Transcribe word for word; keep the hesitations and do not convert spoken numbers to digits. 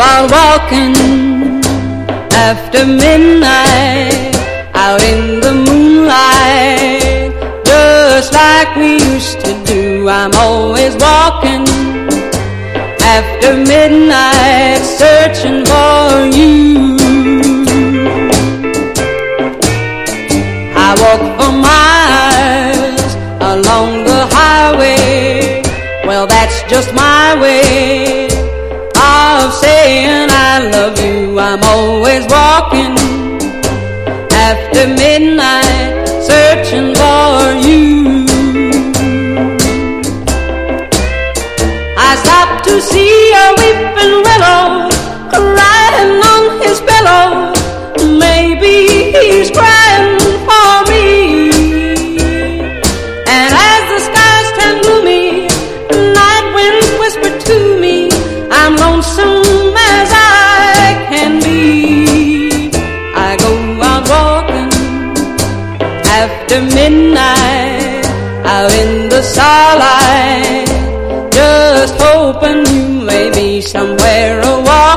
out walking after midnight, out in the moonlight, just like we used to do. I'm always walking after midnight, searching for you. I walk for miles along the highway. Well, that's just my way of saying I love you. I'm always walking after midnight, searching for you. I stopped to see a weeping willow crying on his pillow. Maybe he's crying for me. And as the skies turn gloomy, night winds whisper to me, I'm lonesome as I can be. I go out walking after midnight, out in the starlight, just hoping you may be somewhere a while.